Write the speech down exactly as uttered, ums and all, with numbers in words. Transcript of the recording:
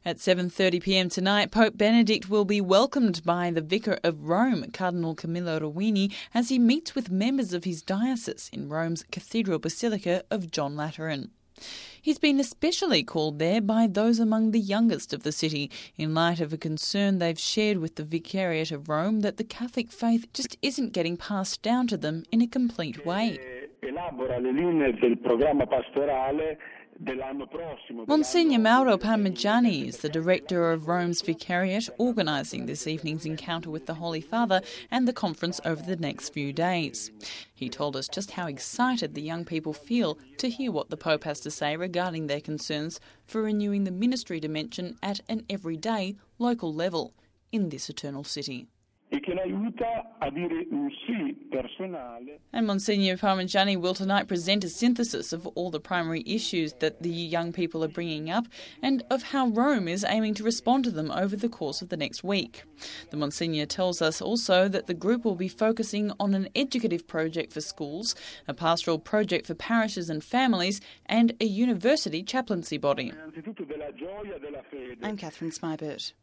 At seven thirty p m tonight, Pope Benedict will be welcomed by the Vicar of Rome, Cardinal Camillo Ruini, as he meets with members of his diocese in Rome's Cathedral Basilica of John Lateran. He's been especially called there by those among the youngest of the city, in light of a concern they've shared with the Vicariate of Rome that the Catholic faith just isn't getting passed down to them in a complete way. Monsignor Mauro Parmigiani is the director of Rome's Vicariate, organising this evening's encounter with the Holy Father and the conference over the next few days. He told us just how excited the young people feel to hear what the Pope has to say regarding their concerns for renewing the ministry dimension at an everyday, local level in this eternal city. And Monsignor Parmigiani will tonight present a synthesis of all the primary issues that the young people are bringing up and of how Rome is aiming to respond to them over the course of the next week. The Monsignor tells us also that the group will be focusing on an educative project for schools, a pastoral project for parishes and families, and a university chaplaincy body. I'm Catherine Smybert.